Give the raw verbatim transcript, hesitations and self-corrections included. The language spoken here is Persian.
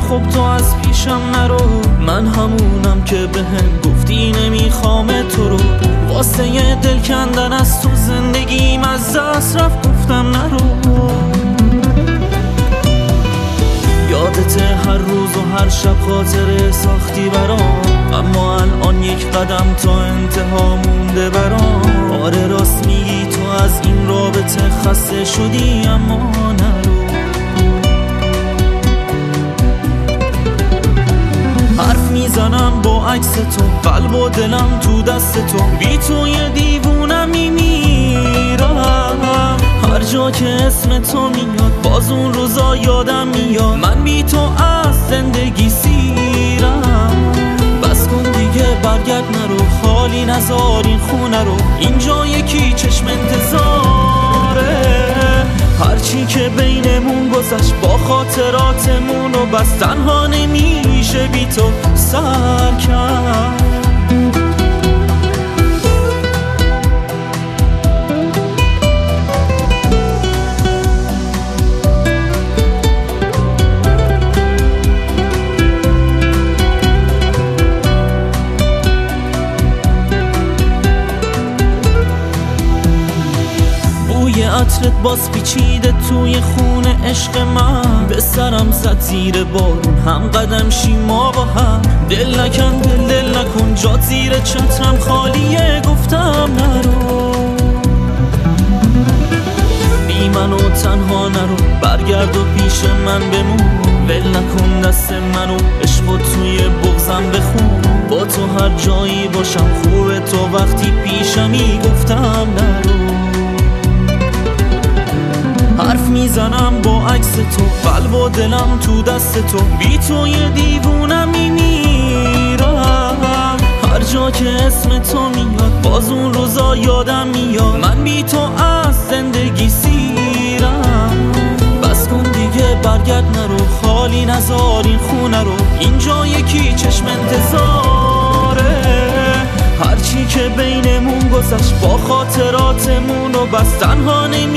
خب تو از پیشم نرو، من همونم که بهم گفتی نمیخوام تو رو. واسه یه دل کندن از تو زندگیم از دست رفت، گفتم نرو. یادت هر روز و هر شب خاطره ساختی برام، اما الان یک قدم تا انتها مونده برام. آره راست میگی تو از این رابطه خسته شدی، اما نرو. حرف میزنم با عکس تو، قلب و دلم تو دست تو، بی تو یه دیوونه میمیرم. هر جا که اسم تو میاد باز اون روزا یادم میاد، من بی تو از زندگی سیرم. بس کن دیگه برگرد نرو، خالی نذار این خونه رو، اینجا یکی چشم انتظاره. هرچی که بینمون گذشت با خاطراتمون و بس تنها نمیشه بی تو سر کرد. یه عطرت باز پیچیده توی خونه عشق من، به سرم زد زیر بارون هم قدم شیما با هم. دل نکن دل دل نکن جات زیر چترم خالیه، گفتم نرو. بی من و تنها نرو، برگرد و پیش من بمون. ول نکن دست منو، عشق و توی بغضم بخون. با تو هر جایی باشم خوبه، تو وقتی پیشمی، گفتم نرو. حرف میزنم با عکس تو، قلب و دلم تو دست تو، بی تو یه دیوونه میمیرم. هر جا که اسم تو میاد باز اون روزا یادم میاد، من بی تو از زندگی سیرم. بس کن دیگه برگرد نرو، خالی نذار این خونه رو، اینجا یکی چشم انتظاره. هرچی که بینمون گذشت با خاطراتمون و بس تنها نمی